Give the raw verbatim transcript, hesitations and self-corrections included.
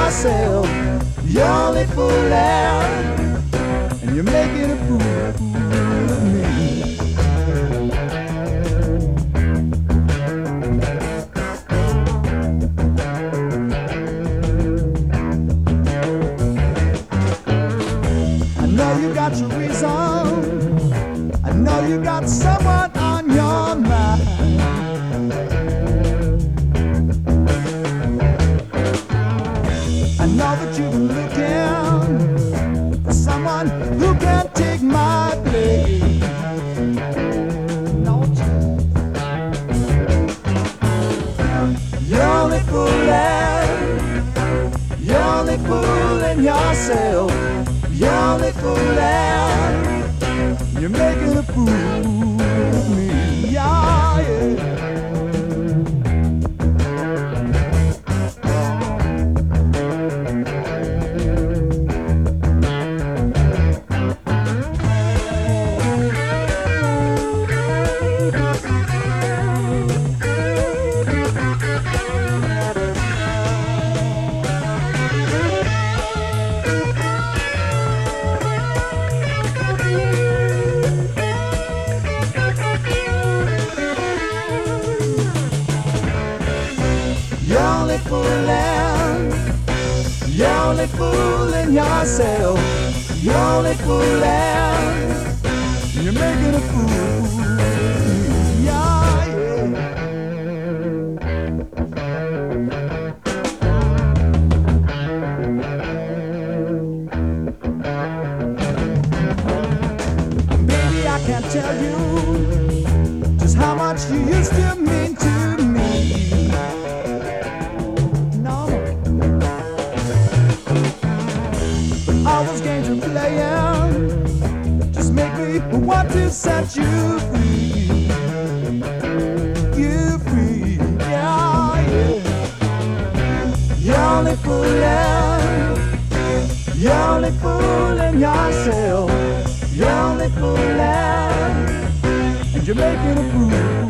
yourself. You're only fooling, and you're making a fool of me. I know you got your reason. I know you got someone on your mind. I know that you've been looking for someone who can take my place. Don't you? You're only fooling, you're only fooling yourself. You're only fooling, you're making a fool of me. Yeah, yeah. You're only fooling, you're only fooling yourself. You're only fooling, you're making a fool of me. Yeah, yeah. Baby, I can't tell you just how much you used to mean to me. All those games you're playing just make me want to set you free. You free, yeah, yeah. You're only fooling, you're only fooling yourself. You're only fooling, and you're making a fool.